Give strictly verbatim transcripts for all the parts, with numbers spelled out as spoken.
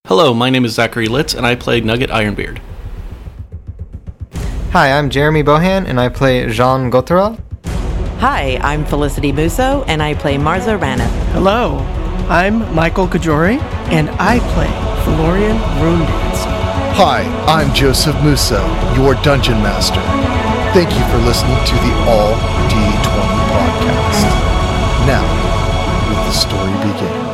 Hello, my name is Zachary Litz, and I play Nugget Ironbeard. Hi, I'm Jeremy Bohan, and I play Jean Gotteral. Hi, I'm Felicity Musso, and I play Marza Raneth. Hello, I'm Michael Kajori, and I play Florian Runedance. Hi, I'm Joseph Musso, your Dungeon Master. Thank you for listening to the All D twenty podcast. Now, let the story begin.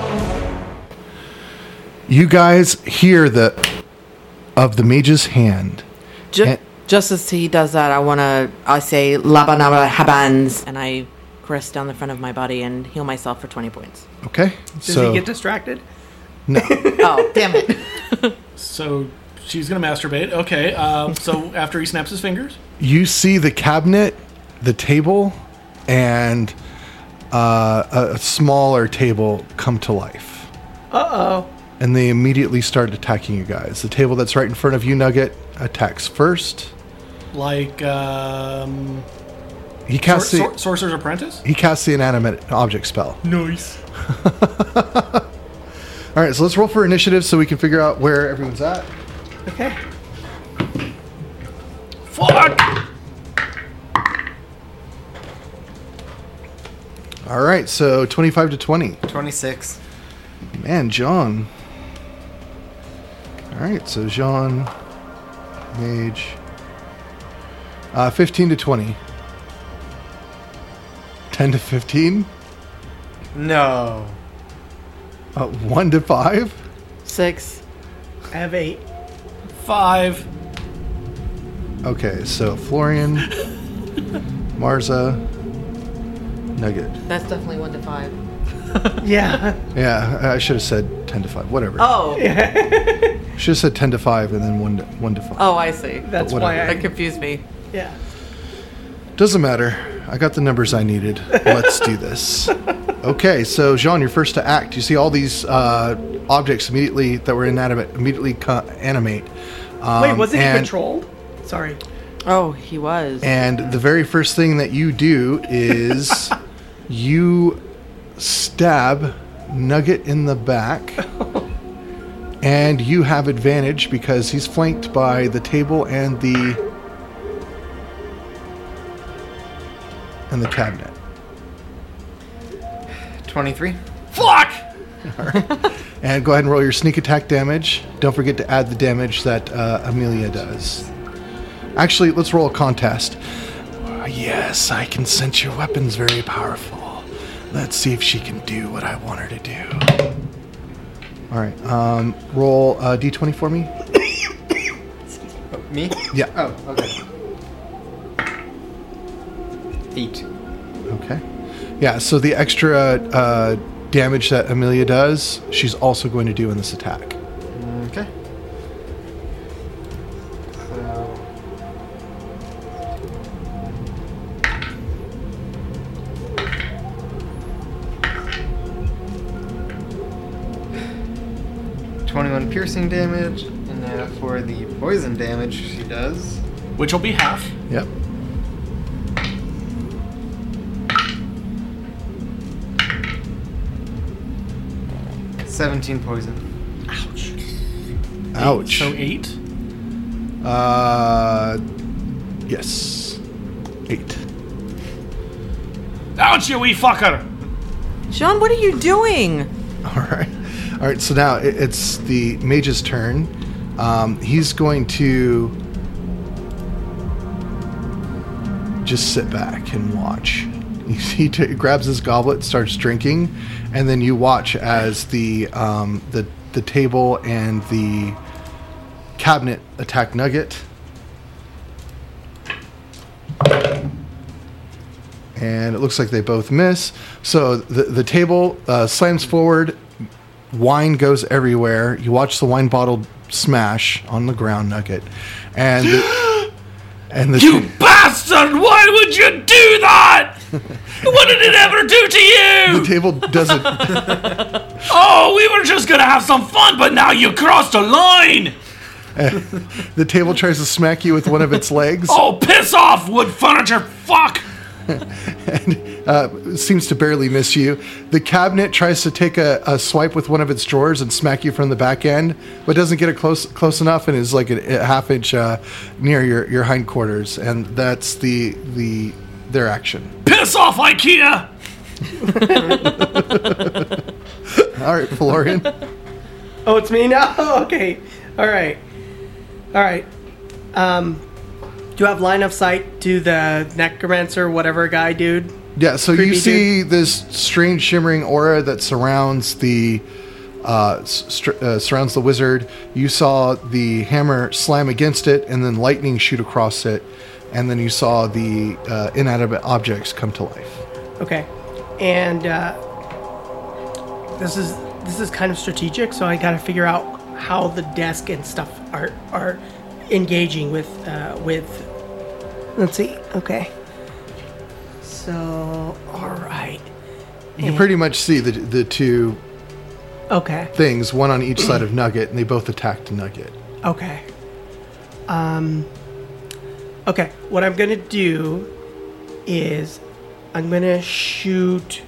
You guys hear the of the mage's hand. Ju- and, just as he does that, I want to, I say, Labanaba Habans, and I caress down the front of my body and heal myself for twenty points. Okay. Does so, he get distracted? No. Oh, damn it. So she's going to masturbate. Okay, um, so after he snaps his fingers? You see the cabinet, the table, and uh, a, a smaller table come to life. Uh-oh. And they immediately start attacking you guys. The table that's right in front of you, Nugget, attacks first. Like, um... He casts Sor- the, Sor- Sorcerer's Apprentice? He casts the inanimate object spell. Nice. All right, so let's roll for initiative so we can figure out where everyone's at. Okay. Fuck! All right, so twenty-five to twenty. twenty-six. Man, John. All right, so Jean, Mage. Uh, fifteen to twenty. ten to fifteen. No. Uh, one to five. Six. I have eight. Five. Okay, so Florian, Marza, Nugget. That's definitely one to five. Yeah. Yeah, I should have said ten to five. Whatever. Oh. Should have said ten to five and then one to, one to five. Oh, I see. That's But why whatever. I... That confused me. Yeah. Doesn't matter. I got the numbers I needed. Let's do this. Okay, so Jean, you're first to act. You see all these uh, objects immediately that were inanimate immediately co- animate. Um, Wait, wasn't he and, controlled? Sorry. Oh, he was. And the very first thing that you do is you stab Nugget in the back. And you have advantage because he's flanked by the table and the and the cabinet. twenty-three. Fuck! And go ahead and roll your sneak attack damage. Don't forget to add the damage that uh, Amelia does. Actually, let's roll a contest. Uh, yes, I can sense your weapon's very powerful. Let's see if she can do what I want her to do. All right, um, roll uh, d twenty for me. Oh, me? Yeah. Oh, okay. Eight. Okay. Yeah, so the extra uh, damage that Amelia does, she's also going to do in this attack. Okay. So... twenty-one piercing damage, and now for the poison damage she does. Which will be half. Yep. seventeen poison. Ouch. Ouch. So eight? Uh, yes. Eight. Ouch, you wee fucker! Sean, what are you doing? All right. All right, so now it- it's the mage's turn. Um, he's going to just sit back and watch. He t- grabs his goblet, starts drinking, and then you watch as the um, the the table and the cabinet attack Nugget. And it looks like they both miss. So the the table uh, slams forward. Wine goes everywhere. You watch the wine bottle smash on the ground, Nugget, and the, and the You bastard! Why would you do that? What did it ever do to you? the table doesn't. Oh, we were just gonna have some fun, but now you crossed a line! The table tries to smack you with one of its legs. Oh, piss off, wood furniture! Fuck! and uh, seems to barely miss you. The cabinet tries to take a, a swipe with one of its drawers and smack you from the back end, but doesn't get it close close enough and is like a, a half inch uh, near your, your hindquarters, and that's the the their action. Piss off, IKEA! All right, Florian. Oh, it's me now? Okay. All right. All right. Um, do you have line of sight to the necromancer, whatever guy, dude? Yeah, so Creepy you see this strange shimmering aura that surrounds the uh, str- uh, surrounds the wizard. You saw the hammer slam against it, and then lightning shoot across it, and then you saw the uh, inanimate objects come to life. Okay. And uh, this is this is kind of strategic, so I got to figure out how the desk and stuff are are engaging with uh, with. Let's see. Okay. So, all right. You can pretty much see the the two Okay. things, one on each side of Nugget, and they both attacked Nugget. Okay. Um. Okay. What I'm gonna do is I'm gonna shoot.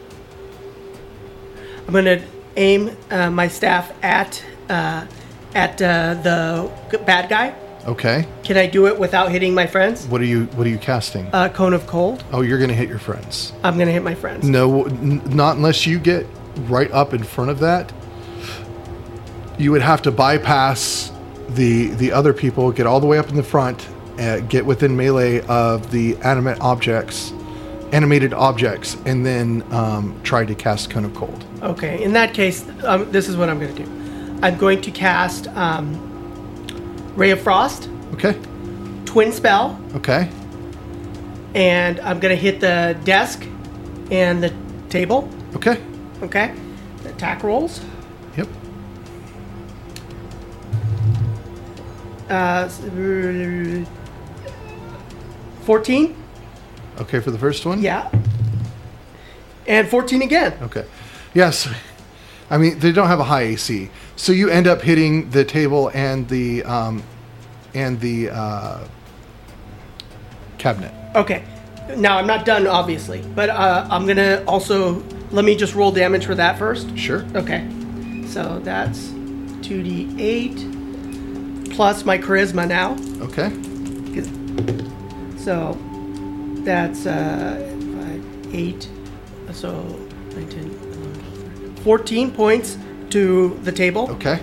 I'm gonna aim uh, my staff at uh, at uh, the bad guy. Okay. Can I do it without hitting my friends? What are you What are you casting? Uh, Cone of Cold. Oh, you're gonna hit your friends. I'm gonna hit my friends. No, n- not unless you get right up in front of that. You would have to bypass the the other people, get all the way up in the front, uh, get within melee of the animate objects, animated objects, and then um, try to cast Cone of Cold. Okay. In that case, um, this is what I'm gonna do. I'm going to cast um, Ray of Frost, Okay. Twin Spell, Okay. and I'm gonna hit the desk and the table. Okay. Okay. Attack rolls. Yep. Uh, fourteen. Okay for the first one. Yeah. And fourteen again. Okay. Yes. I mean, they don't have a high A C, so you end up hitting the table and the um, and the uh, cabinet. Okay. Now I'm not done, obviously, but uh, I'm gonna also let me just roll damage for that first. Sure. Okay. So that's two d eight plus my charisma now. Okay. So that's uh, five, eight. So nine, ten, eleven, twelve, thirteen, fourteen points to the table. Okay.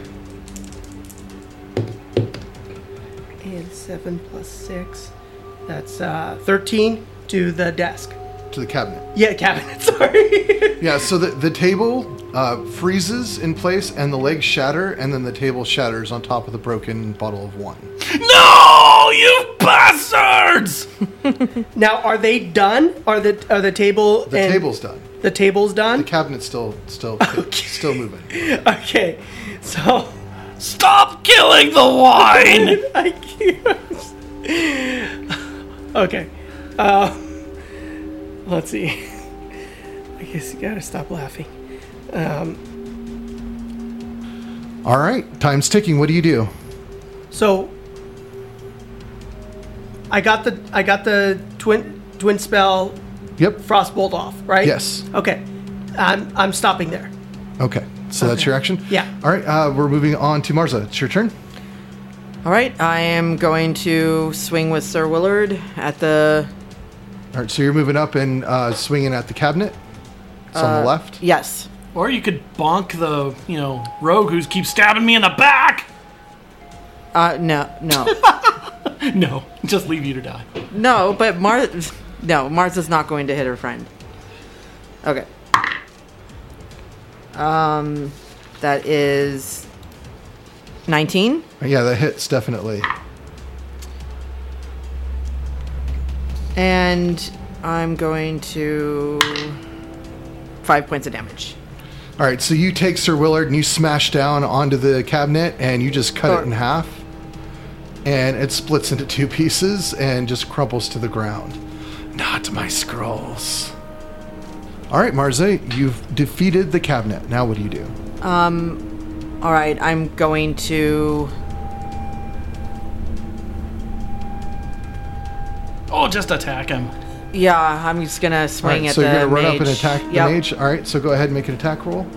And seven plus six. That's uh, thirteen to the desk. To the cabinet. Yeah, cabinet, sorry. Yeah, so the, the table uh, freezes in place and the legs shatter, and then the table shatters on top of the broken bottle of wine. No, you bastards! Now, are they done? Are the are the table The and table's done. the table's done? The cabinet's still still still moving. Okay, so Stop killing the wine! I can't. Okay, uh, let's see. I guess you gotta stop laughing. Um, All right, time's ticking. What do you do? so I got the I got the twin twin spell Yep. frostbolt off, right? Yes. Okay, I'm I'm stopping there. Okay, so that's Okay. your action? Yeah. All right, uh, we're moving on to Marza. It's your turn. All right, I am going to swing with Sir Willard at the. All right, so you're moving up and uh, swinging at the cabinet. It's on the left. Yes. Or you could bonk the, you know, rogue who keeps stabbing me in the back! Uh, no, no, No, just leave you to die. no. But Mar, no, Martha's not going to hit her friend. Okay. Um, that is nineteen. Yeah, that hits definitely. And I'm going to five points of damage. All right, so you take Sir Willard and you smash down onto the cabinet and you just cut Oh. it in half. And it splits into two pieces and just crumples to the ground. Not my scrolls. All right, Marze, you've defeated the cabinet. Now what do you do? All right, I'm going to. Oh, just attack him. Yeah, I'm just gonna All swing right, at so the you're gonna run mage. up and attack the Yep. mage. All right, so go ahead and make an attack roll.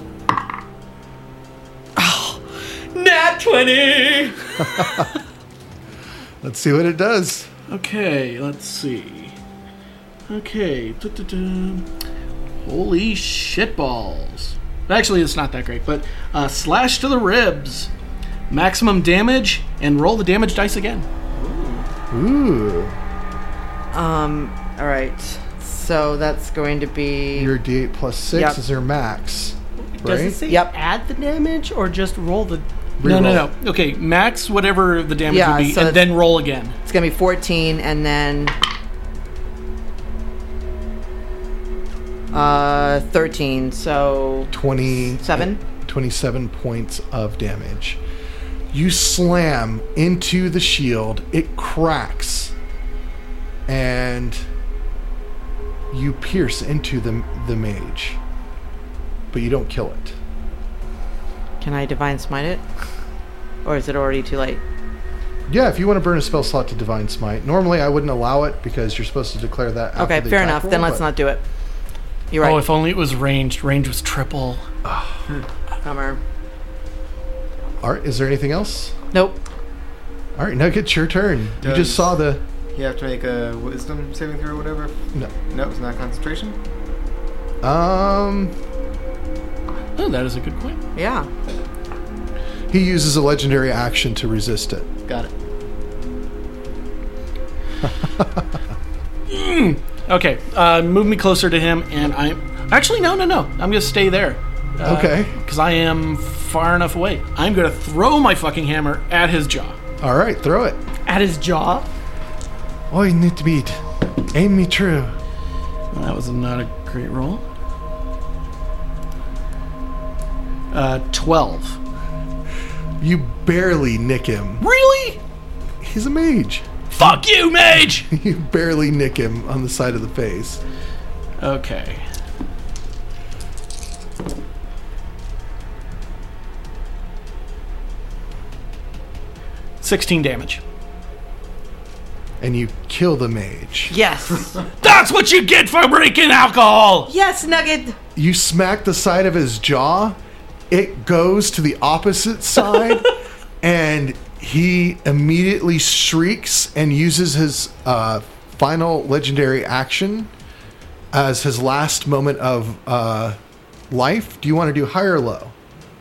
Nat twenty! Let's see what it does. Okay, let's see. Okay. Du-du-du. Holy shitballs. Actually, it's not that great, but uh, slash to the ribs. Maximum damage, and roll the damage dice again. Ooh, Um. All right. So that's going to be. your D eight plus six Yep. is your max, Does it right? say Yep. add the damage or just roll the? No, no, Reroll. no. Okay, max whatever the damage Yeah, would be, so and it's- then roll again. It's gonna be fourteen, and then. Uh, thirteen. So twenty Seven? twenty-seven points of damage. You slam into the shield, it cracks, and you pierce into the the mage, but you don't kill it. can I divine smite it, or is it already too late? Yeah, if you want to burn a spell slot to divine smite, normally I wouldn't allow it because you're supposed to declare that. After Okay, the fair attack enough. roll, Then let's but- not do it. You're right. Oh, if only it was ranged. Range was triple. Bummer. All right, is there anything else? Nope. All right, Nugget, it's your turn. You Does- just saw the. You have to make a wisdom saving throw or whatever? No. No, it's not concentration? Um, Oh, that is a good point. Yeah. he uses a legendary action to resist it. Got it. Okay, uh, move me closer to him, and I'm... Actually, no, no, no. I'm going to stay there. Uh, Okay. Because I am far enough away. I'm going to throw my fucking hammer at his jaw. All right, throw it. At his jaw. Oh, you need to beat. Aim me true. Well, that was not a great roll. Uh, twelve. You barely nick him. Really? He's a mage. Fuck you, mage! You barely nick him on the side of the face. Okay. sixteen damage. And you kill the mage. Yes. That's what you get for drinking alcohol! Yes, Nugget. You smack the side of his jaw. It goes to the opposite side. And he immediately shrieks and uses his uh, final legendary action as his last moment of uh, life. Do you want to do high or low?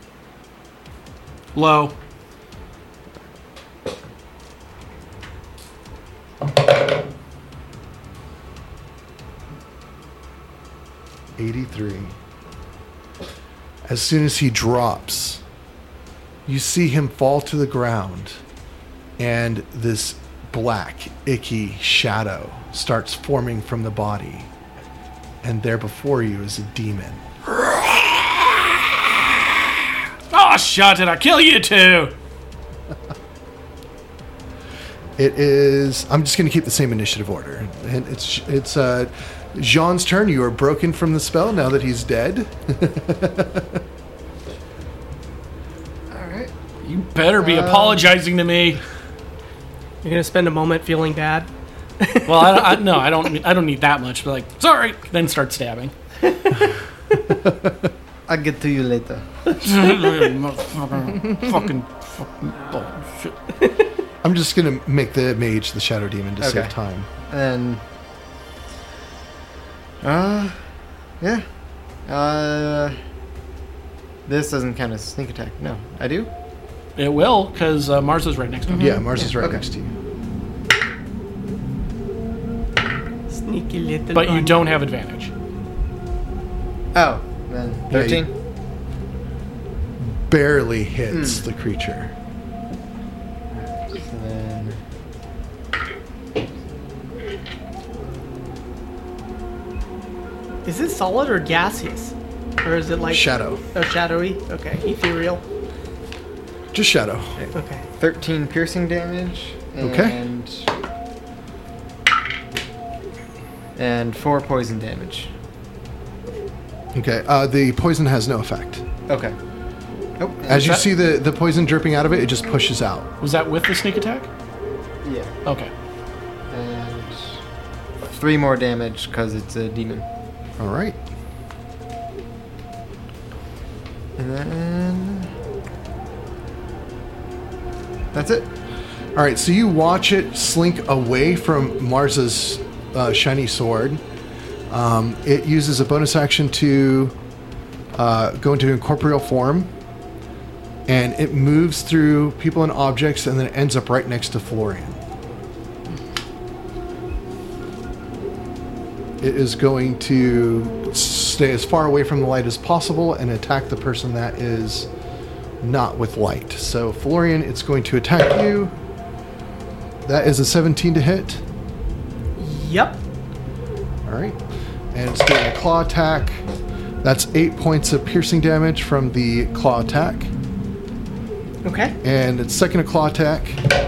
Low. eighty-three. As soon as he drops, you see him fall to the ground, and this black, icky shadow starts forming from the body. And there before you is a demon. Oh, shit, did I kill you too? It is. I'm just going to keep the same initiative order, and it's it's uh, Jean's turn. You are broken from the spell now that he's dead. All right. You better be apologizing to me. You're gonna spend a moment feeling bad. Well, I, I no, I don't. I don't need that much. But like, sorry, then start stabbing. I'll get to you later. fucking, fucking, fucking bullshit. I'm just going to make the mage the shadow demon to Okay. save time. And uh yeah. Uh this doesn't count as sneak attack. No, I do? It will, because uh, Mars is right next to him. Yeah, Mars is right okay. next to you. Sneaky little. But you bunny. don't have advantage. Oh, then Yeah, you- thirteen. Barely hits the creature. So then Is it solid or gaseous, or is it like Shadow. Oh, shadowy. Okay, ethereal. Just shadow. Okay. thirteen piercing damage. Okay. And and four poison damage. Okay. Uh, the poison has no effect. Okay. Oh, As you that- see the, the poison dripping out of it, it just pushes out. Was that with the sneak attack? yeah. Okay. And three more damage because it's a demon. All right. And then that's it. All right, so you watch it slink away from Marza's uh, shiny sword. Um, it uses a bonus action to uh, go into incorporeal form, and it moves through people and objects, and then it ends up right next to Florian. It is going to stay as far away from the light as possible and attack the person that is not with light. So, Florian, it's going to attack you. That is a seventeen to hit. Yep. All right. And it's doing a claw attack. That's eight points of piercing damage from the claw attack. Okay. And its second claw attack. Uh,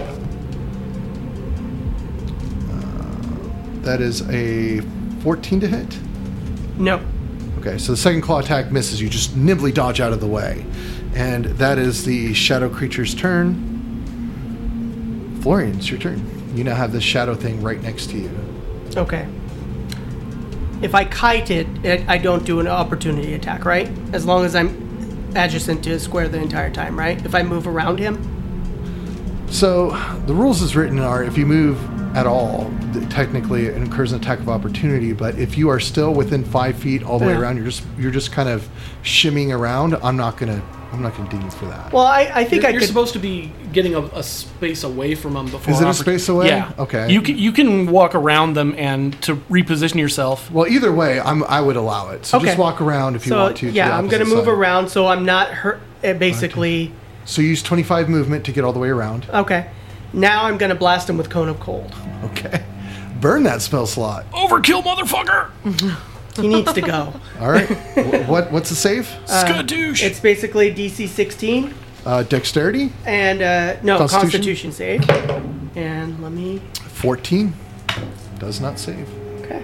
that is a fourteen to hit. No. Okay, so the second claw attack misses. You just nimbly dodge out of the way. And that is the shadow creature's turn. Florian, it's your turn. You now have this shadow thing right next to you. Okay. If I kite it, it, I don't do an opportunity attack, right? As long as I'm adjacent to his square the entire time, right? If I move around him? So, the rules as written are if you move at all, th- technically it incurs an attack of opportunity, but if you are still within five feet all the way Yeah. around, you're just you're just kind of shimmying around, I'm not gonna I'm not gonna ding you for that. Well, I, I think You're, I you're could... supposed to be getting a, a space away from them before. Is it a oppor- space away? Yeah. Okay. You can you can walk around them and to reposition yourself. Well, either way, I'm I would allow it. So Okay. just walk around if you So, want to. to yeah, the I'm going to opposite move side. around so I'm not hurt, uh, basically... So use twenty-five movement to get all the way around. Okay. Now I'm going to blast him with Cone of Cold. Okay. Burn that spell slot. Overkill, motherfucker! He needs to go. All right. Wh- what what's the save? Skadoosh! It's basically D C sixteen Uh, dexterity. and, uh, no, Constitution? Constitution save. And let me... fourteen. Does not save. Okay.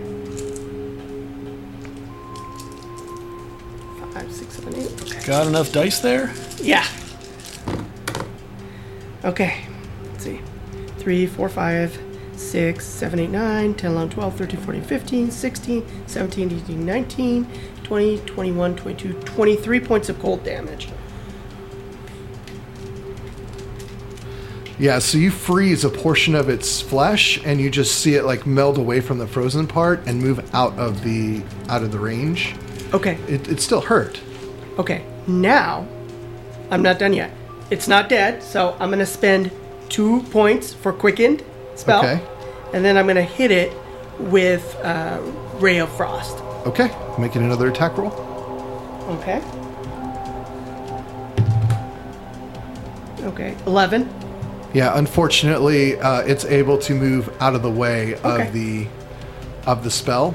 Five, six, seven, eight. Okay. Got enough dice there? Yeah. Okay. Let's see. three, four, five, six, seven, eight, nine, ten, eleven, twelve, thirteen, fourteen, fifteen, sixteen, seventeen, eighteen, nineteen, twenty, twenty-one, twenty-two, twenty-three points of cold damage. Yeah, so you freeze a portion of its flesh, and you just see it like meld away from the frozen part and move out of the out of the range. Okay. It, it still hurt. Okay. Now, I'm not done yet. It's not dead, so I'm going to spend two points for quickened spell. Okay. And then I'm going to hit it with uh, Ray of Frost. Okay, making another attack roll. Okay. Okay. eleven. Yeah, unfortunately, uh, it's able to move out of the way Okay. of the of the spell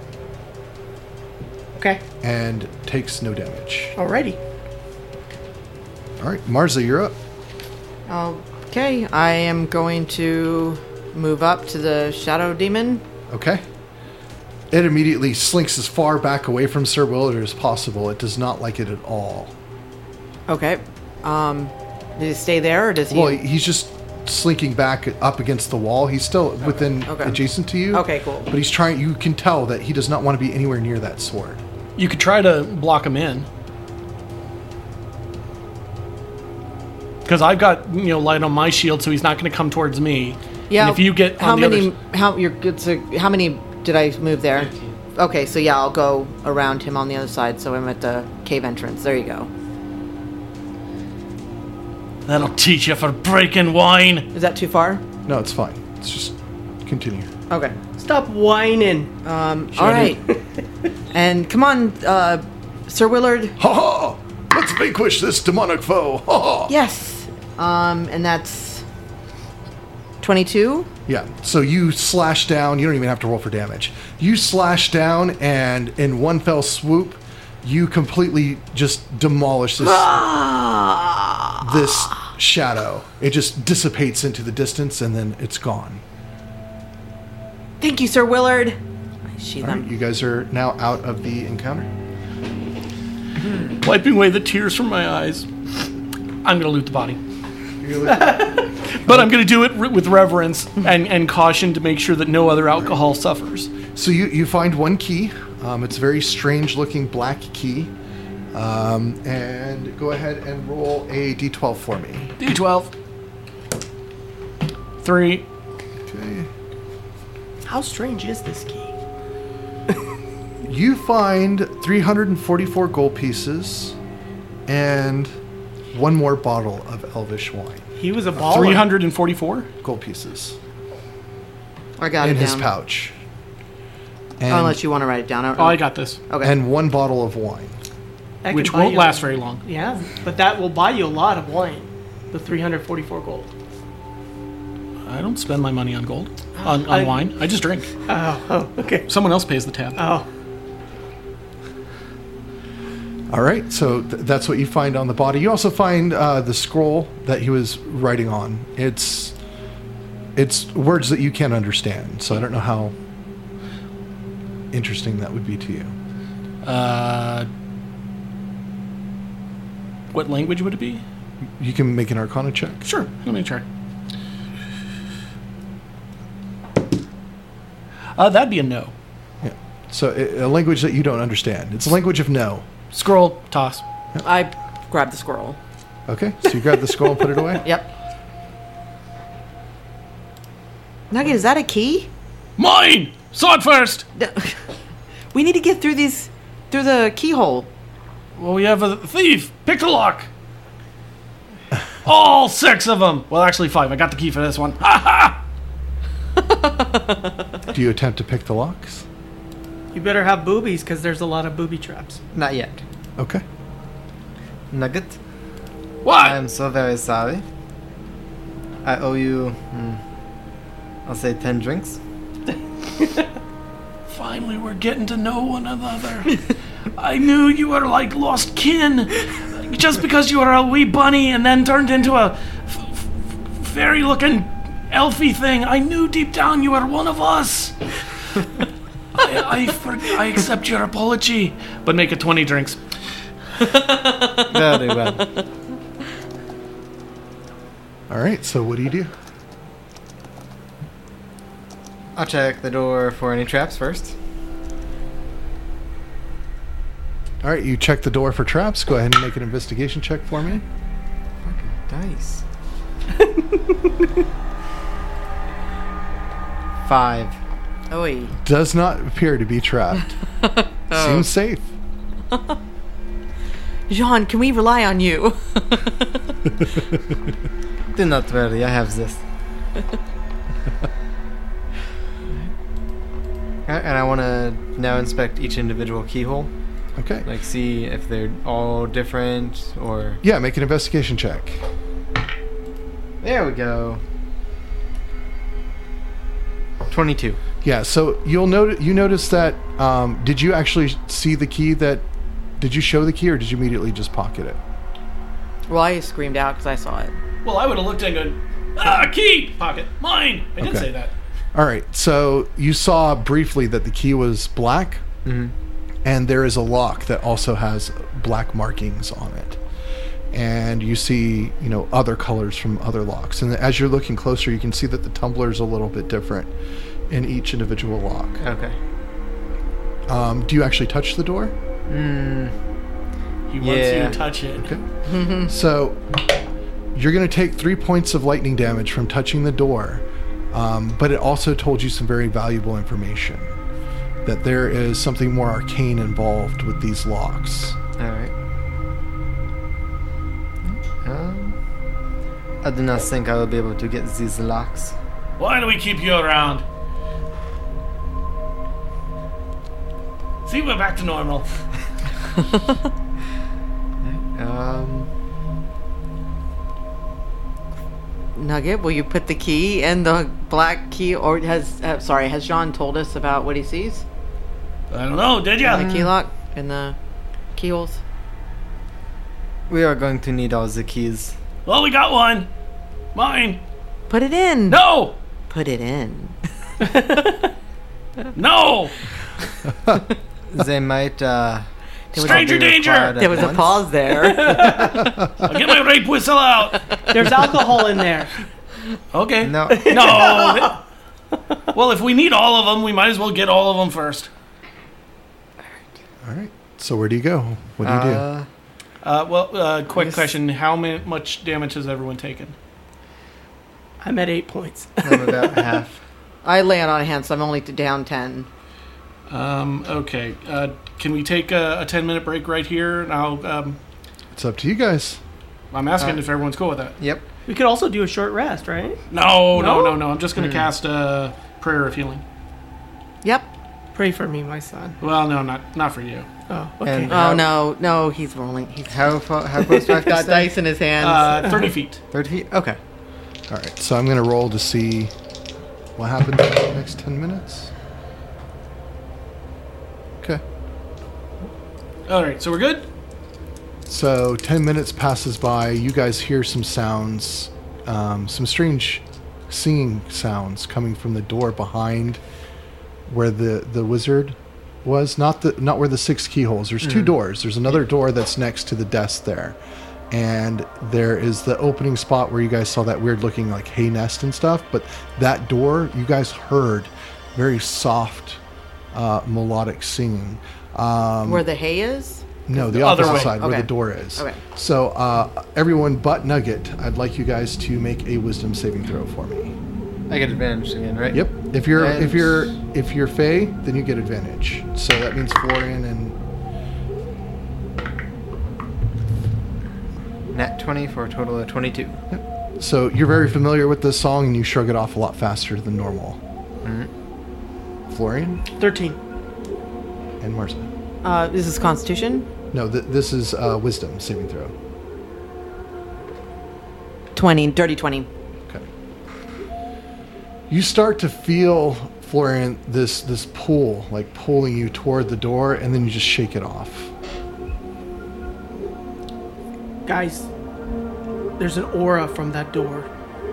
Okay. and takes no damage. Alrighty. All right, Marza, you're up. Okay, I am going to move up to the shadow demon. Okay. It immediately slinks as far back away from Sir Willard as possible. It does not like it at all. Okay. Um, does he stay there, or does he? Well, he's just slinking back up against the wall. He's still within Okay. adjacent to you. Okay, cool. But he's trying. You can tell that he does not want to be anywhere near that sword. You could try to block him in. Because I've got, you know, light on my shield, so he's not going to come towards me. yeah. And if you get how on the many? other s- How you're good? So how many did I move there? Okay, so yeah, I'll go around him on the other side. So I'm at the cave entrance. There you go. That'll teach you for breaking wine. Is that too far? No, it's fine. It's just continue. Okay. Stop whining. Um. All right. And come on, uh, Sir Willard. Ha ha! Let's vanquish this demonic foe. Ha ha! Yes. Um, and that's twenty-two. Yeah, so you slash down, you don't even have to roll for damage. You slash down, and in one fell swoop, you completely just demolish this, this shadow. It just dissipates into the distance, and then it's gone. Thank you, Sir Willard. I sheathe All right, them. you guys are now out of the encounter. Wiping away the tears from my eyes. I'm going to loot the body. But I'm going to do it re- with reverence and, and caution to make sure that no other alcohol suffers. So you, you find one key. Um, it's a very strange looking black key. Um, and go ahead and roll a d twelve for me. D twelve. Three. Okay. How strange is this key? You find three hundred forty-four gold pieces and one more bottle of Elvish wine. He was a baller. Three hundred and forty-four Gold pieces I got in it his down. pouch. And, Unless you want to write it down. Oh, I got this. Okay. and one bottle of wine. That can Which buy won't you- last very long. Yeah, but that will buy you a lot of wine. The three hundred forty-four gold. I don't spend my money on gold. On, on I- wine. I just drink. Oh, oh, okay. Someone else pays the tab. Oh, All right, so th- that's what you find on the body. You also find uh, the scroll that he was writing on. It's it's words that you can't understand, so I don't know how interesting that would be to you. Uh, what language would it be? You can make an Arcana check. Sure. Let me try. Uh, that'd be a no. Yeah. So a, a language that you don't understand. It's a language of no. Scroll. Toss. I grabbed the scroll. Okay, so you grab the scroll and put it away. Yep. Nugget, is that a key? Mine! Saw it first! We need to get through these, through the keyhole. Well, we have a thief. Pick the lock. All six of them. Well, actually five. I got the key for this one. Ha ha! Do you attempt to pick the locks? you better have boobies because there's a lot of booby traps. Not yet. Okay. Nugget, What? I am so very sorry. I owe you, hmm, I'll say ten drinks. Finally, we're getting to know one another. I knew you were like lost kin. Just because you were a wee bunny and then turned into a f- f- fairy-looking elfy thing, I knew deep down you were one of us. I, I, for- I accept your apology, but make it twenty drinks. Very well. All right, so what do you do? I'll check the door for any traps first. All right, you check the door for traps. Go ahead and make an investigation check for me. Fucking dice. Five. Oi. Does not appear to be trapped. Seems safe. Jean, can we rely on you? Do not worry, I have this. Alright, and I want to now inspect each individual keyhole. Okay. Like, see if they're all different or... Yeah, make an investigation check. There we go. twenty-two. Yeah, so you'll notice. You notice that. Um, did you actually see the key? That did you show the key, or did you immediately just pocket it? Well, I screamed out because I saw it. Well, I would have looked and gone, ah, key! Pocket. Mine! I did Okay. say that. All right. So you saw briefly that the key was black, Mm-hmm. and there is a lock that also has black markings on it. And you see, you know, other colors from other locks. And as you're looking closer, you can see that the tumbler is a little bit different in each individual lock. Okay. Um, do you actually touch the door? Mm, He wants you Yeah. to touch it. Okay. So you're going to take three points of lightning damage from touching the door, um, but it also told you some very valuable information. That there is something more arcane involved with these locks. alright. Um, I do not think I will be able to get these locks. Why do we keep you around? See, we're back to normal. Um, Nugget, will you put the key in the black key, or has uh, sorry, has Jean told us about what he sees? I don't know, did ya? The key lock in the keyholes. we are going to need all the keys. Well, we got one. Mine. Put it in. No! Put it in. No! They might, uh... Stranger be danger! required at There was a once. pause there. I'll get my rape whistle out. There's alcohol in there. Okay. No. No. Well, if we need all of them, we might as well get all of them first. All right. So where do you go? What do you do? Uh, Uh, well, uh, quick Yes. question. How ma- much damage has everyone taken? I'm at eight points. I'm about half. I lay it on hands, so I'm only to down ten. Um, okay. Uh, can we take a, a ten minute break right here? And I'll, um, It's up to you guys. I'm asking Uh, if everyone's cool with that. Yep. We could also do a short rest, right? No, no, No? no, no. I'm just going to cast a prayer of healing. Yep. Pray for me, my son. Well, no, not not for you. Oh, okay. And- Oh, How- no. No, he's rolling. He's How far, how close do I have to got stay? dice in his hands. Uh, thirty feet. thirty feet? Okay. All right. So I'm going to roll to see what happens in the next ten minutes. Okay. All right, so we're good. So ten minutes passes by. You guys hear some sounds, um, some strange singing sounds coming from the door behind where the, the wizard was. Not the not where the six keyholes. There's two doors. There's another door that's next to the desk there, and there is the opening spot where you guys saw that weird looking like hay nest and stuff. But that door, you guys heard very soft, uh, melodic singing. Um, Where the hay is? no, the, The other opposite way. side where Okay. the door is. Okay. So, uh, everyone but Nugget, I'd like you guys to make a wisdom saving throw for me. I get advantage again, right? Yep. If you're if And- you're if you're Fey, then you get advantage. So that means Florian and Nat twenty for a total of twenty-two. so you're very familiar with this song and you shrug it off a lot faster than normal. Florian thirteen. and Marza. Uh, this is Constitution. No, th- this is uh, wisdom saving throw. twenty. Dirty twenty. Okay. You start to feel, Florian, this this pull, like pulling you toward the door, and then you just shake it off. Guys, there's an aura from that door.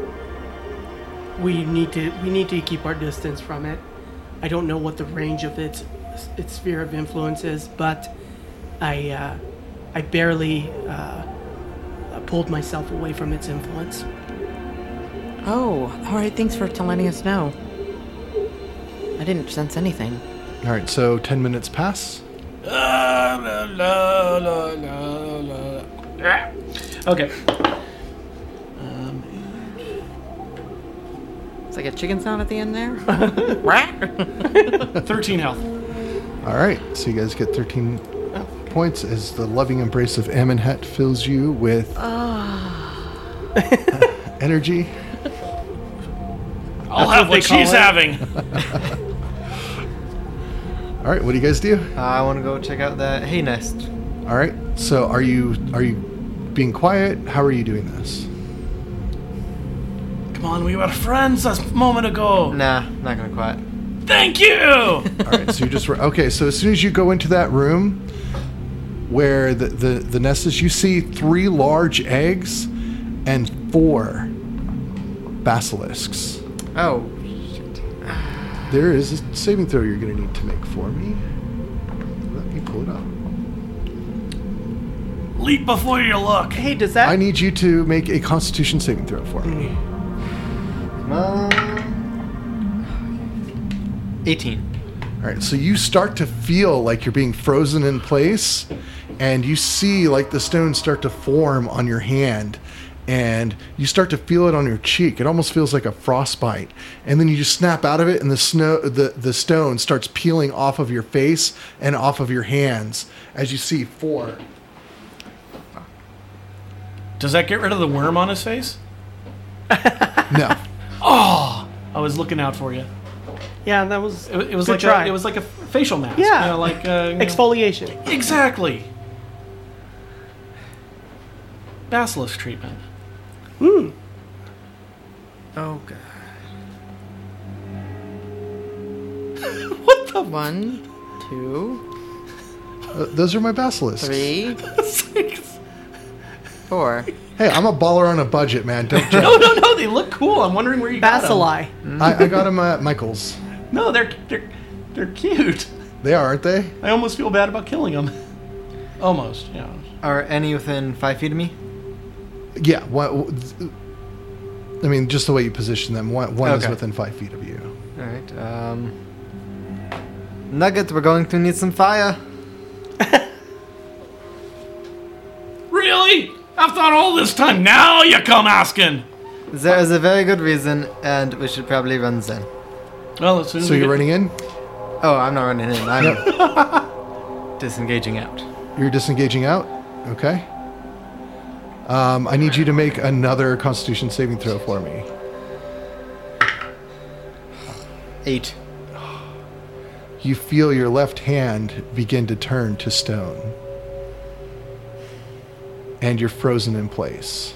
We need to we need to keep our distance from it. I don't know what the range of its its sphere of influence is, but I uh, I barely uh, pulled myself away from its influence. Oh, all right. Thanks for t- letting us know. I didn't sense anything. All right, so ten minutes pass. La, la, la, la, la, la. Ah. Okay. Um, It's like a chicken sound at the end there. thirteen health. All right, so you guys get thirteen points as the loving embrace of Amenhet fills you with energy. I'll That's have what what they call she's it. having. All right, what do you guys do? Uh, I want to go check out that hay nest. All right, so are you are you being quiet? How are you doing this? Come on, we were friends a moment ago. Nah, not gonna quiet. Thank you. All right, so you just okay. So as soon as you go into that room where the, the, the nest is, you see three large eggs and four basilisks. Oh, shit. There is a saving throw you're going to need to make for me. Let me pull it up. Leap before you look. Hey, does that I need you to make a Constitution saving throw for me. Come on. eighteen. All right, so you start to feel like you're being frozen in place, and you see like the stones start to form on your hand, and you start to feel it on your cheek. It almost feels like a frostbite, and then you just snap out of it, and the snow, the the stone starts peeling off of your face and off of your hands as you see four. Does that get rid of the worm on his face? No, I was looking out for you. Yeah, that was It, it was Good like try. a, it was like a facial mask. Yeah. You know, like uh, you know- exfoliation. Exactly. Basilisk treatment. Oh god. What the? One, two, Uh, those are my basilisks. three, four. Hey, I'm a baller on a budget, man. Don't judge. No, no, no. They look cool. I'm wondering where you got them. Bacilli. I, I got them at Michael's. No, they're they're they're cute. They are, aren't they? I almost feel bad about killing them. Almost, yeah. Are any within five feet of me? Yeah. What, I mean, just the way you position them. One, one is Okay. within five feet of you. Alright, um... Nugget, we're going to need some fire. Really? I've thought all this time. Now you come asking. There is a very good reason, and we should probably run then. Well, as soon as So we you're get- running in? Oh, I'm not running in. I'm disengaging out. You're disengaging out? Okay. Um, I need you to make another Constitution saving throw for me. Eight. You feel your left hand begin to turn to stone. And you're frozen in place.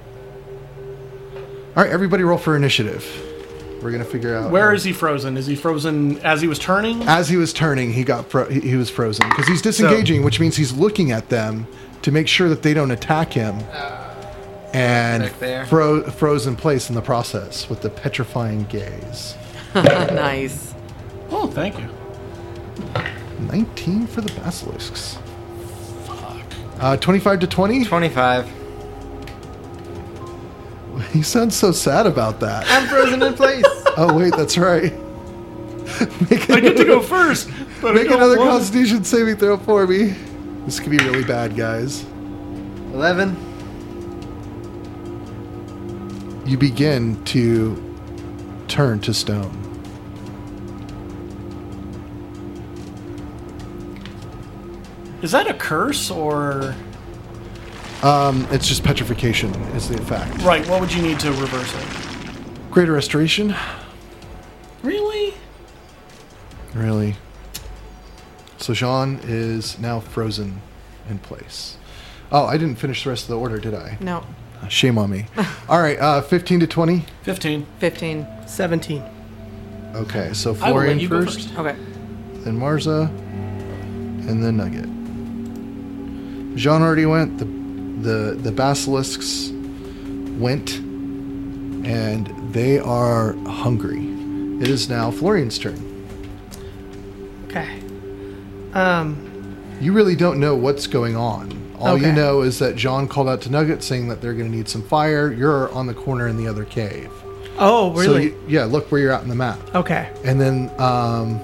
All right, everybody roll for initiative. We're going to figure out... Where is he frozen? Is he frozen as he was turning? As he was turning, he got fro- he he was frozen. Because he's disengaging, which means he's looking at them to make sure that they don't attack him. And Right there. fro- froze in place in the process with the petrifying gaze. Nice. Oh, thank you. nineteen for the basilisks. Fuck. Uh, twenty-five to twenty? twenty-five. He sounds so sad about that. I'm frozen in place. Oh, wait, that's right. Make I get to go first. But I Make don't another want- Constitution saving throw for me. This could be really bad, guys. eleven. You begin to turn to stone. Is that a curse or... Um, it's just petrification is the effect. Right, what would you need to reverse it? Greater restoration? Really? Really? So Jean is now frozen in place. Oh, I didn't finish the rest of the order, did I? No. Shame on me. All right, uh, fifteen to twenty. fifteen. fifteen. seventeen. Okay, so I will Florian let you go first, first. Okay. then Marza, and then Nugget. Jean already went. The the the basilisks went, and they are hungry. It is now Florian's turn. Okay. Um. You really don't know what's going on. All you Okay. know is that Jean called out to Nugget saying that they're going to need some fire. You're on the corner in the other cave. Oh, So really? you, yeah, look where you're at in the map. Okay. And then um,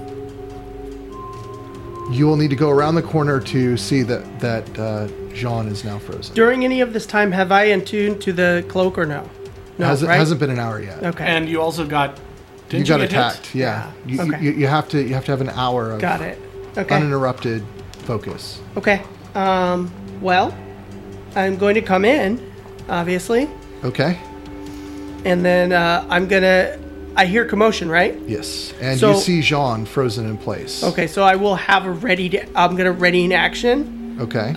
you will need to go around the corner to see that that uh, Jean is now frozen. During any of this time, have I attuned to the cloak or no? No, hasn't, right? hasn't been an hour yet. Okay. And you also got... Didn't you got get hit? attacked. Yeah. Yeah. You, Okay. you, you have to you have to have an hour of Got it. Okay. uninterrupted focus. Okay. Um. Well, I'm going to come in, obviously, Okay. and then uh, I'm gonna. I hear commotion, right? Yes. And So- you see Jean frozen in place. Okay, so I will have a ready. To, I'm gonna ready in action. Okay.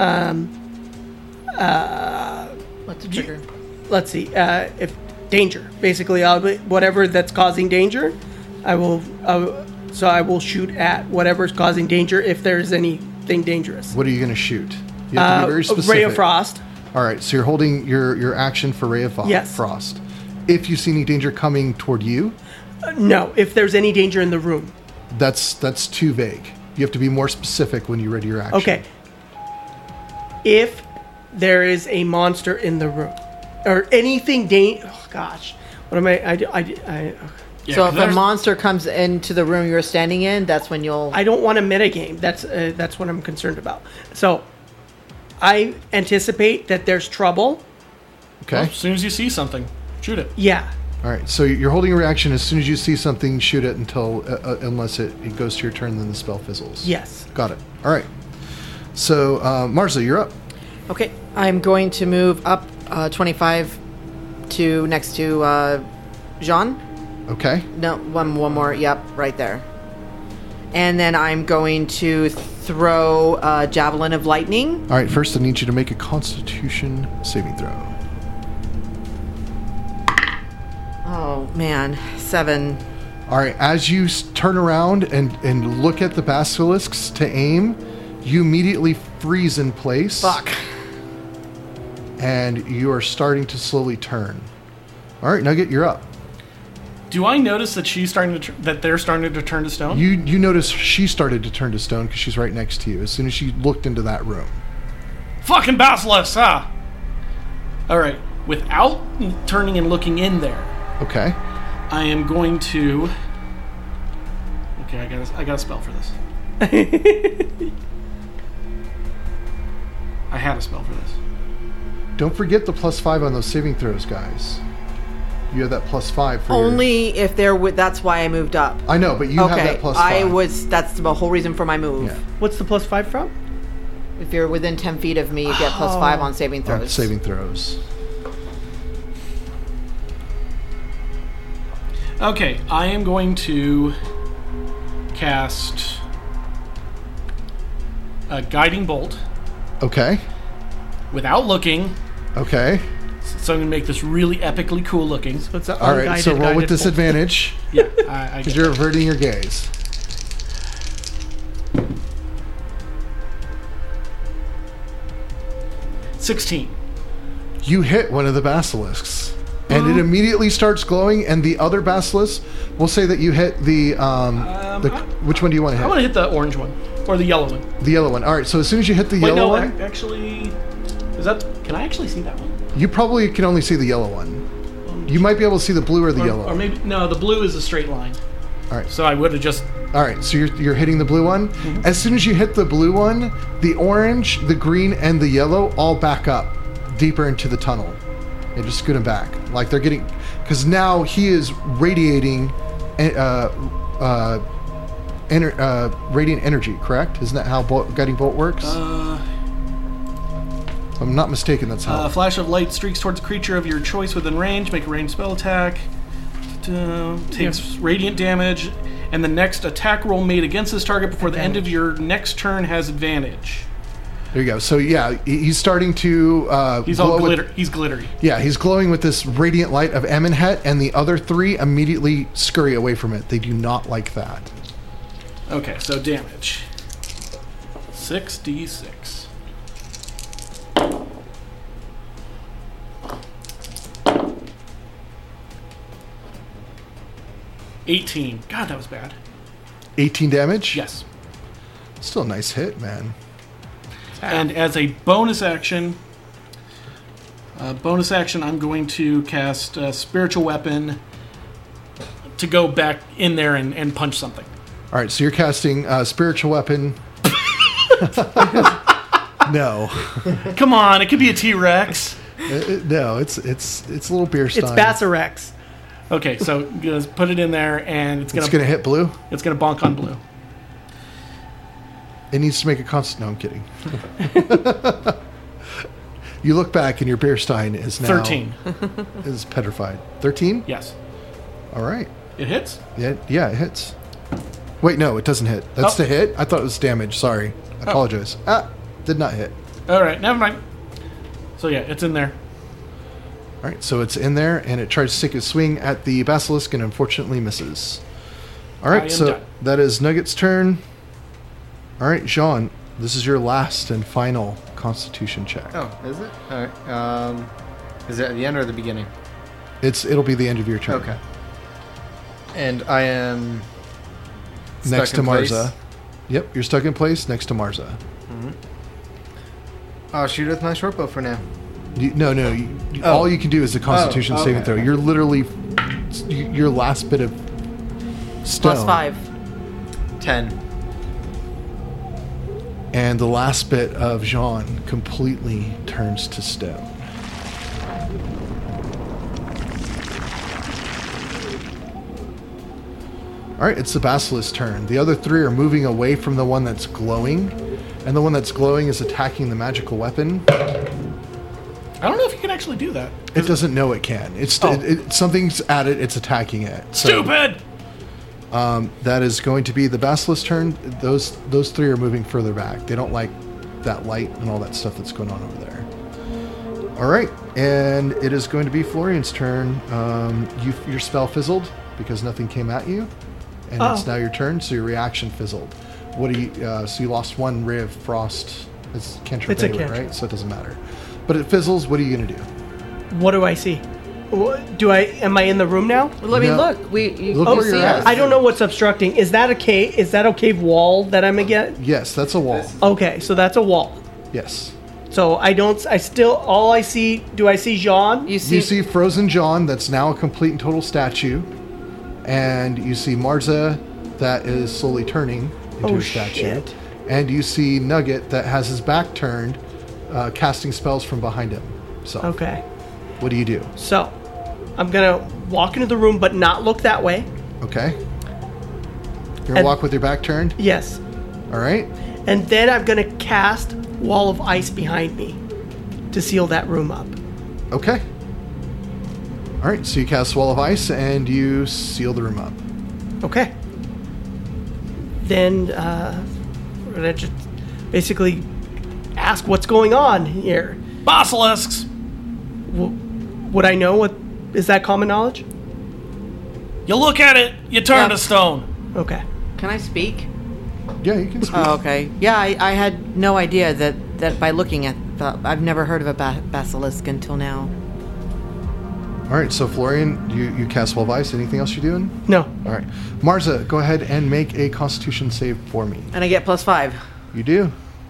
What's the trigger? Let's see. Uh, if danger, basically, I'll be, whatever that's causing danger, I will. Uh, so I will shoot at whatever's causing danger if there's anything dangerous. What are you going to shoot? You have to Uh, be very a specific. ray of frost. All right. So you're holding your your action for ray of fo- Yes. frost. If you see any danger coming toward you, Uh, no, if there's any danger in the room. that's that's too vague. You have to be more specific when you ready your action. Okay. If there is a monster in the room, or anything da- oh gosh, what am I? I, I, I, Yeah, so 'cause if a there's- monster comes into the room you're standing in, that's when you'll. I don't want a metagame. That's uh, that's what I'm concerned about. So, I anticipate that there's trouble. Okay. As soon as you see something, shoot it. Yeah. All right. So you're holding a reaction. As soon as you see something, shoot it until uh, uh, unless it, it goes to your turn, then the spell fizzles. Yes. Got it. All right. So uh, Marza, you're up. Okay, I'm going to move up uh, twenty-five to next to uh, Jean. Okay. No, one one more. Yep, right there. And then I'm going to throw a javelin of lightning. All right. First, I need you to make a Constitution saving throw. Oh man, seven. All right. As you s- turn around and and look at the basilisks to aim, you immediately freeze in place. Fuck. And you are starting to slowly turn. All right, Nugget, you're up. Do I notice that she's starting to tr- that they're starting to turn to stone? You you notice she started to turn to stone because she's right next to you. As soon as she looked into that room. Fucking basilisks, huh? All right. Without turning and looking in there, Okay. I am going to Okay, I got a, I got a spell for this. I had a spell for this. Don't forget the plus five on those saving throws, guys. You have that plus five for your- Only if they're with. That's why I moved up. I know, but you okay, have that plus five. I was. That's the whole reason for my move. Yeah. What's the plus five from? If you're within ten feet of me, you get plus Oh. five on saving throws. On saving throws. Okay, I am going to cast a guiding bolt Okay. without looking. Okay. So I'm going to make this really epically cool looking. What's that? All right. So roll with guided bolt. disadvantage Yeah, I, I because get you're averting your gaze. sixteen. You hit one of the basilisks, and it immediately starts glowing. And the other basilisk, we'll say that you hit the um, Um, the I- which one do you want to I hit? want to hit the orange one or the yellow one. The yellow one. All right. So as soon as you hit the Wait, yellow no, one, ac- actually, is that? Can I actually see that one? you probably can only see the yellow one. You might be able to see the blue or the Or, yellow. or maybe no, the blue is a straight line. All right. So I would have just. All right, so you're, you're hitting the blue one. Mm-hmm. As soon as you hit the blue one, the orange, the green, and the yellow all back up deeper into the tunnel. They just scoot them back. Like they're getting... Because now he is radiating uh, uh, ener- uh, radiant energy, correct? Isn't that how Bolt, Guiding Bolt works? Uh, if I'm not mistaken, that's how... a flash of light streaks towards a creature of your choice within range. Make a ranged spell attack. Uh, takes radiant damage, and the next attack roll made against this target before the end of your next turn has advantage. there you go. So yeah, he- he's starting to... Uh, He's glow all with- glitter. He's glittery. Yeah, he's glowing with this radiant light of Amenhet, and the other three immediately scurry away from it. They do not like that. Okay, so damage. six d six. eighteen. God, that was bad. eighteen damage? Yes. Still a nice hit, man. And as a bonus action, uh, bonus action, I'm going to cast a spiritual weapon to go back in there and, and punch something. All right, so you're casting uh, spiritual weapon. No, Come on, it could be a T-Rex. It- it- no, it's it's it's a little beer stein. It's Bassarex. Okay, so just put it in there, and it's gonna It's gonna hit blue. it's gonna bonk on blue. It needs to make a constant. No, I'm kidding. You look back, and your beer stein is now Thirteen. is petrified. Thirteen. Yes, All right. it hits. Yeah, yeah, it hits. Wait, no, it doesn't hit. That's Oh. the hit. I thought it was damage. Sorry, I apologize. Ah, did not hit. All right, never mind. So yeah, it's in there. All right, so it's in there, and it tries to take a swing at the basilisk, and unfortunately misses. All I right, am so done. that is Nugget's turn. All right, Jean, this is your last and final Constitution check. Oh, is it? All right. Um, is it at the end or the beginning? It's it'll be the end of your turn. Okay. And I am Next stuck to in place. Marza. Yep, you're stuck in place next to Marza. I'll shoot with my short bow for now. You, no, no. You, you- Oh. All you can do is a Constitution Oh, saving okay, throw. okay. You're literally y- your last bit of stone. Plus five. Ten. And the last bit of Jean completely turns to stone. All right, it's the basilisk's turn. The other three are moving away from the one that's glowing, and the one that's glowing is attacking the magical weapon. I don't know if you can actually do that. It doesn't know it can. It's Oh. it, it, something's at it. It's attacking it. So, Stupid. that is going to be the basilisk's turn. Those those three are moving further back. They don't like that light and all that stuff that's going on over there. All right, and it is going to be Florian's turn. Um, you, your spell fizzled because nothing came at you, and it's Oh. now your turn. So your reaction fizzled. What do you? Uh, so you lost one ray of frost. It's cantrip It's a anyway, cantrip. right? So it doesn't matter. But it fizzles. What are you going to do? What do I see? What, do I? Am I in the room now? Well, I mean, No. look, we you Look can where see you're us. at. I don't know what's obstructing. Is that a cave? Is that a cave wall that I'm against? Yes, that's a wall. Okay, so that's a wall. Yes. So I don't. I still. All I see. Do I see Jean? You see, You see Frozen John, that's now a complete and total statue, and you see Marza, that is slowly turning into Oh, a statue. shit. And you see Nugget that has his back turned, uh, casting spells from behind him. So, Okay. what do you do? So, I'm gonna walk into the room, but not look that way. Okay. You're gonna And- walk with your back turned? Yes. All right. And then I'm gonna cast Wall of Ice behind me to seal that room up. Okay. All right, so you cast Wall of Ice and you seal the room up. Okay. Then uh, we're gonna just basically ask what's going on here. Basilisks! W- would I know what is that common knowledge? You look at it, you turn Yeah. to stone. Okay. Can I speak? Yeah, you can speak. Oh, okay. Yeah, I, I had no idea that, that by looking at the, I've never heard of a ba- basilisk until now. All right, so Florian, you, you cast Wall of Ice. Anything else you're doing? No. All right. Marza, go ahead and make a Constitution save for me. And I get plus five. You do.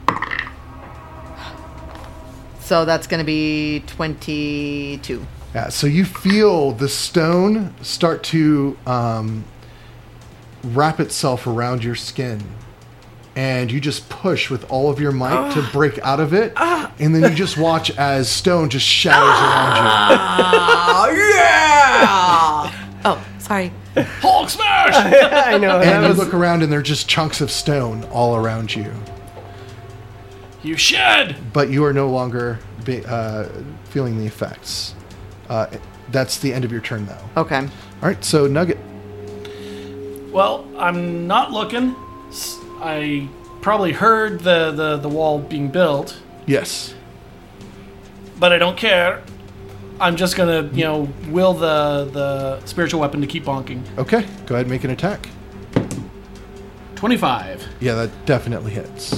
So that's going to be twenty-two. Yeah, so you feel the stone start to um, wrap itself around your skin. And you just push with all of your might to break out of it. And then you just watch as stone just shatters around you. Oh, yeah! Oh, sorry. Hulk smash! I know. that And you was- look around and there are just chunks of stone all around you. You should! But you are no longer be, uh, feeling the effects. Uh, that's the end of your turn, though. Okay. All right, so Nugget. Well, I'm not looking. S- I probably heard the, the, the wall being built, Yes. but I don't care. I'm just gonna, you know, will the, the spiritual weapon to keep bonking. Okay, go ahead and make an attack. twenty-five. Yeah, that definitely hits.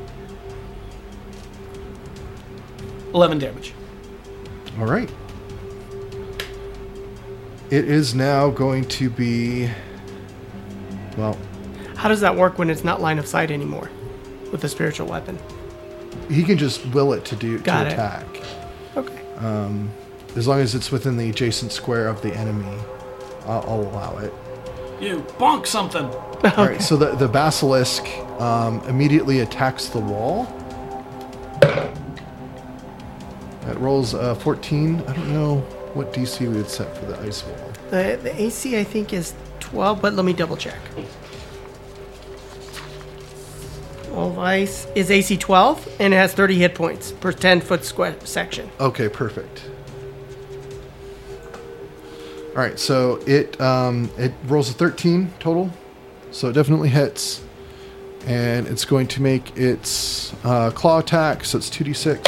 eleven damage. All right. It is now going to be. Well, How does that work when it's not line of sight anymore with the spiritual weapon? he can just will it to do Got to it. attack. Okay. As long as it's within the adjacent square of the enemy, I'll, I'll allow it. You bonk something. All right, so the, the basilisk um, immediately attacks the wall. It rolls uh, fourteen. I don't know what D C we would set for the ice wall. The, the A C I think is twelve, but let me double check. Wall of Ice is A C twelve, and it has thirty hit points per ten foot square section. Okay, perfect. All right, so it um, it rolls a thirteen total, so it definitely hits, and it's going to make its uh, claw attack. So it's two d six.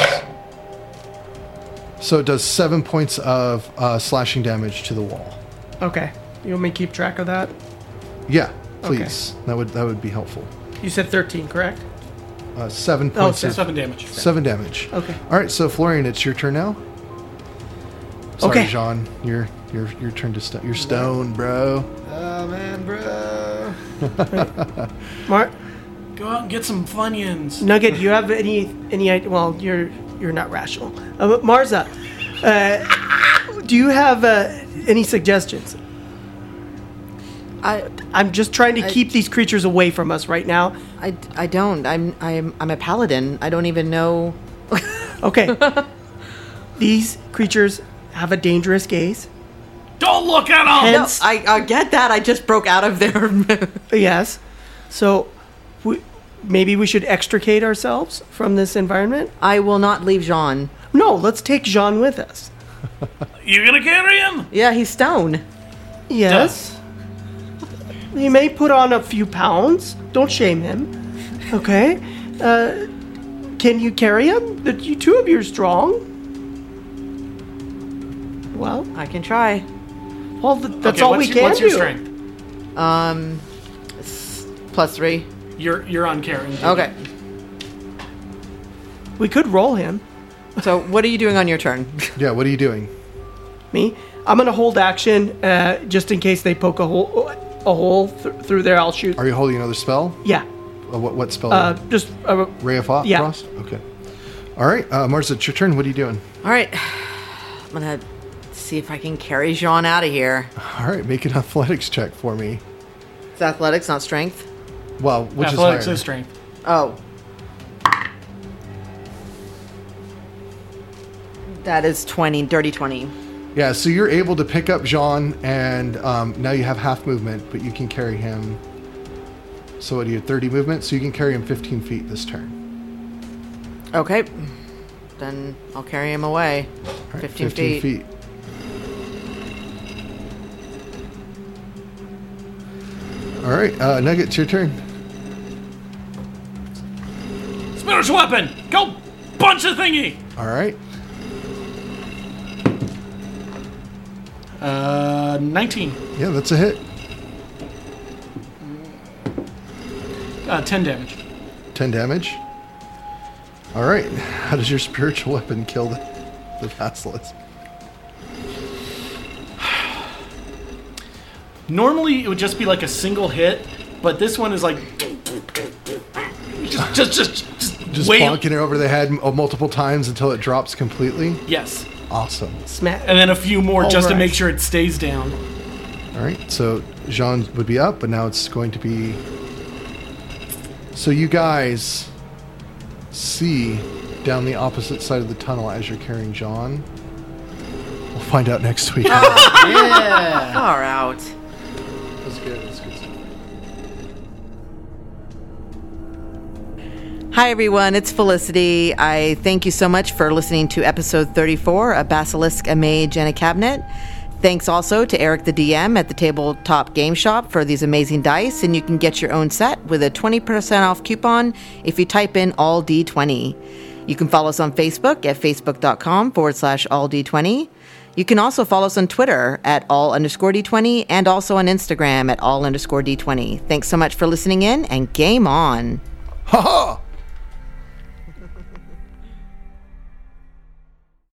So it does seven points of uh, slashing damage to the wall. Okay. You want me to keep track of that? Yeah, please. That would that would be helpful. You said thirteen, correct? Uh, seven Oh, points. seven. of, Seven damage. seven damage. Okay. All right, so Florian, it's your turn now. Sorry, Okay. Jean, your your your turn to st- you're stoned, bro. Oh man, bro. Mar- Go out and get some Funyuns. Nugget, do you have any any idea? Well, you're you're not rational. Uh, but Marza, uh, do you have uh, any suggestions? I, I'm just trying to I- keep these creatures away from us right now. I, I don't. I'm I'm I'm a paladin. I don't even know. Okay. These creatures have a dangerous gaze. Don't look at them! No, Hence- I, I get that. I just broke out of their. Yes. So, we, maybe we should extricate ourselves from this environment. I will not leave Jean. No, let's take Jean with us. You gonna carry him? Yeah, he's stone. Yes. He may put on a few pounds. Don't shame him. Okay. Uh, can you carry him? The you two of you are strong. Well, I can try. well, th- that's Okay, all what's we your, can what's do. your strength? Um, s- plus three. You're you're on carrying. Okay. We could roll him. So what are you doing on your turn? Yeah, what are you doing? Me. I'm gonna hold action uh, just in case they poke a hole a hole th- through there. I'll shoot. Are you holding another spell? Yeah. Uh, what what spell? Uh, just uh, Ray of Frost? yeah. Frost? Okay. All right, uh, Marza, it's your turn. What are you doing? All right. I'm gonna see if I can carry Jean out of here. All right, make an athletics check for me. It's athletics, not strength. Well, which Athletics is higher? is strength. Oh. That is twenty, dirty twenty. Yeah, so you're able to pick up Jean, and um, now you have half movement, but you can carry him. So what do you have, thirty movement? So you can carry him fifteen feet this turn. Okay. Then I'll carry him away. All right, fifteen, fifteen feet. feet. All right, uh, Nugget, it's your turn. Spiritual weapon! Go punch the thingy! All right. Uh, nineteen. Yeah, that's a hit. Uh, ten damage. ten damage. All right. How does your spiritual weapon kill the, the basilisk? Normally, it would just be like a single hit, but this one is like... Just, just, just, just, Just wail- bonking it over the head m- multiple times until it drops completely? Yes. Awesome. Smack. And then a few more All just to right. make sure it stays down. All right, so Jean would be up, but now it's going to be... So you guys see down the opposite side of the tunnel as you're carrying Jean. We'll find out next week. Yeah. Far out. That's good. That's good stuff. Hi, everyone. It's Felicity. I thank you so much for listening to episode thirty-four of Basilisk, a Mage, and a Cabinet. Thanks also to Eric the D M at the Tabletop Game Shop for these amazing dice, and you can get your own set with a twenty percent off coupon if you type in all D twenty. You can follow us on Facebook at facebook.com forward slash all D20. You can also follow us on Twitter at all underscore D20 and also on Instagram at all underscore D20. Thanks so much for listening in, and game on. Ha ha!